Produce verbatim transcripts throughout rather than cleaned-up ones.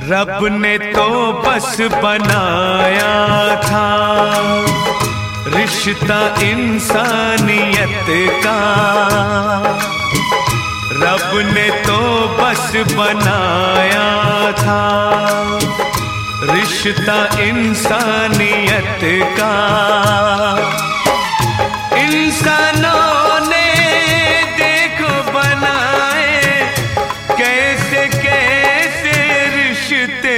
रब ने तो बस बनाया था रिश्ता इंसानियत का। रब ने तो बस बनाया था रिश्ता इंसानियत का। इंसानों ने देखो बनाए कैसे कैसे रिश्ते।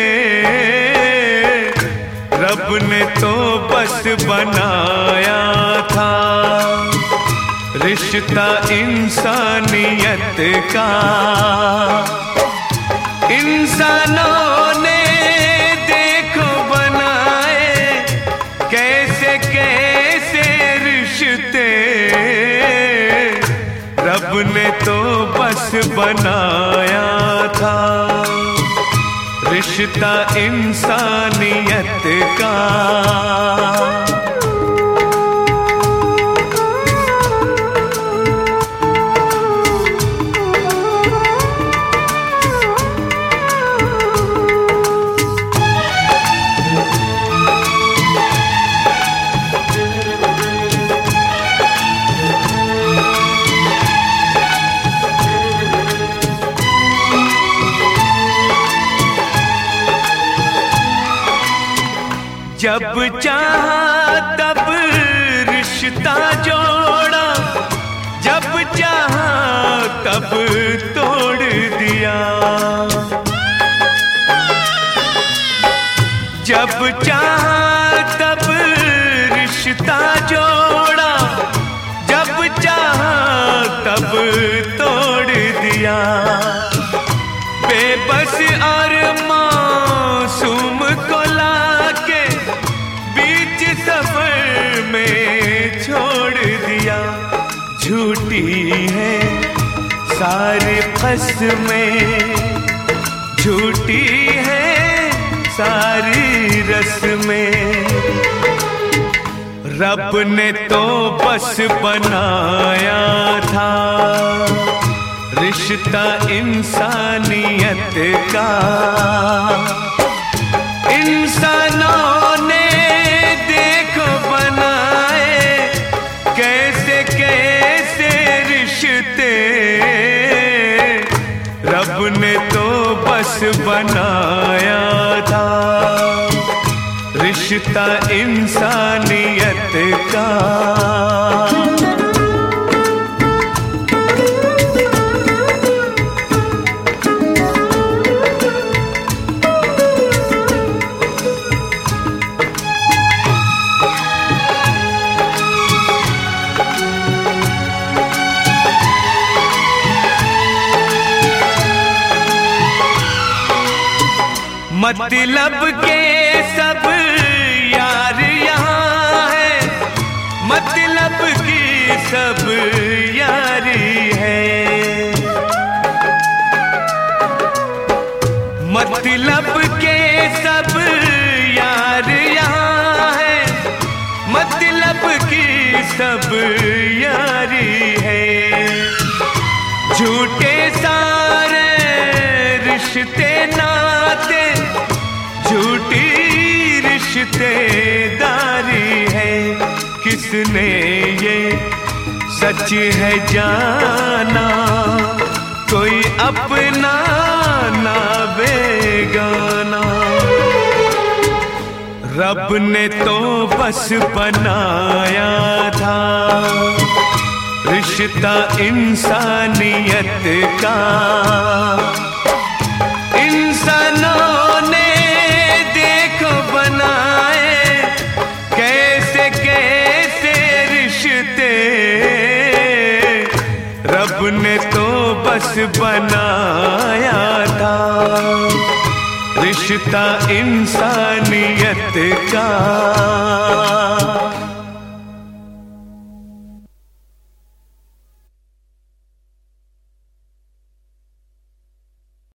रब ने तो बस बनाया था रिश्ता इंसानियत का। इंसानों ने देखो बनाए कैसे कैसे रिश्ते। रब ने तो बस बनाया था रिश्ता इंसानियत का। जब चाहा तब रिश्ता जोड़ा, जब चाहा तब तोड़ दिया। जब चाहा तब रिश्ता जोड़ा, जब चाहा तब तोड़ दिया। बेबस और मासूम को लाके बीच सफर में छोड़ दिया। झूठी है सारी कसमें, झूठी है सारी रस्में। रब ने तो बस बनाया था रिश्ता इंसानियत का। इंसानों ने देखो बनाए कैसे कैसे रिश्ते। रब ने तो बस बनाया था रिश्ता इंसानियत का। मतलब के सब यार यहाँ है, मतलब की सब यारी है। मतलब के सब यार यहाँ है, मतलब की सब यारी है। झूठे सारे रिश्ते नाते, झूठी रिश्तेदारी है। किसने ये सच है जाना, कोई अपना ना बेगाना। रब ने तो बस बनाया था रिश्ता इंसानियत का। इंसानों ने देखो बनाए कैसे कैसे रिश्ते। रब ने तो बस बनाया था रिश्ता इंसानियत का।